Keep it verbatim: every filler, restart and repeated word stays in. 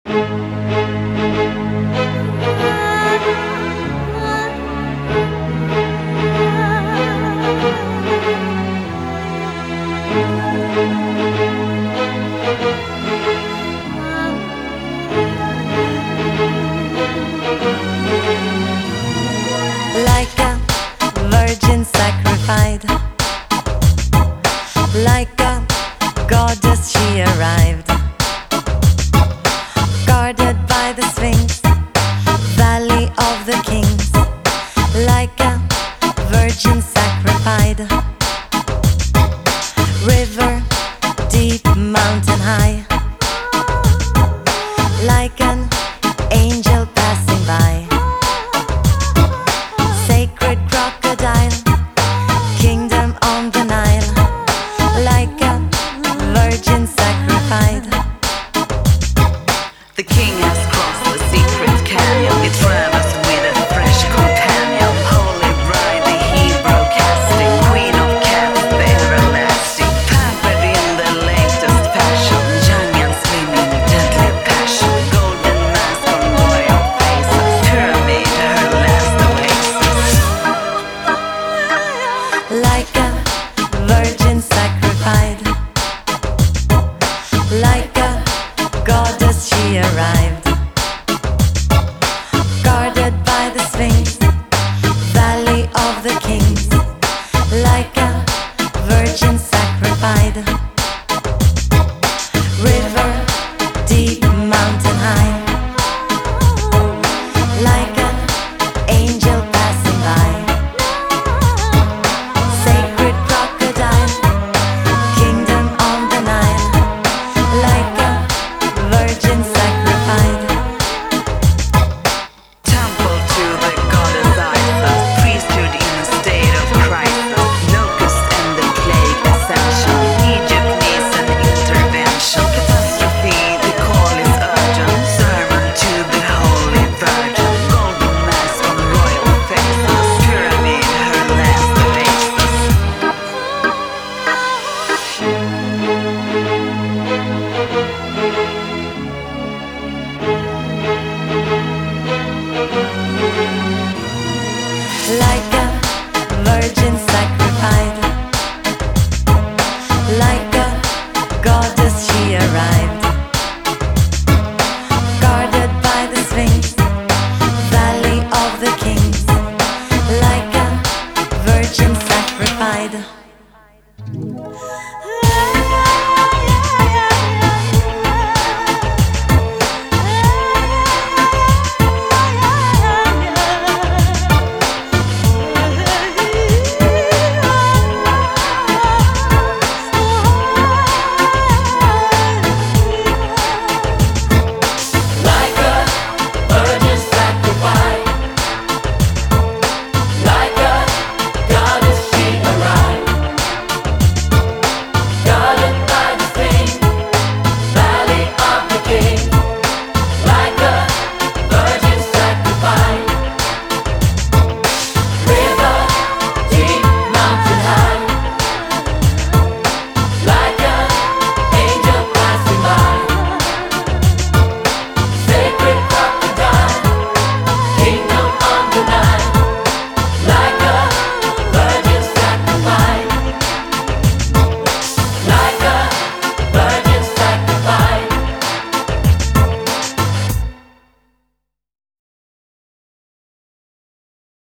Like a virgin sacrificed, like a goddess she arrived, guarded by the Sphinx, Valley of the Kings. Like a virgin sacrificed, river deep, mountain high, like an angel passing by. Sacred crocodile, kingdom on the Nile, like a virgin sacrificed. The king has crossed the secret canyon. It travels with a fresh companion. Holy bride, the Hebrew casting, queen of cats, the everlasting. Pampered in the latest fashion, young and slim in deadly passion. Golden mask on royal faces, pyramid her last oasis. Like a virgin sacrificed, like a goddess she arrived, guarded by the Sphinx, Valley of the Kings. Like a virgin sacrificed, river deep, mountain high,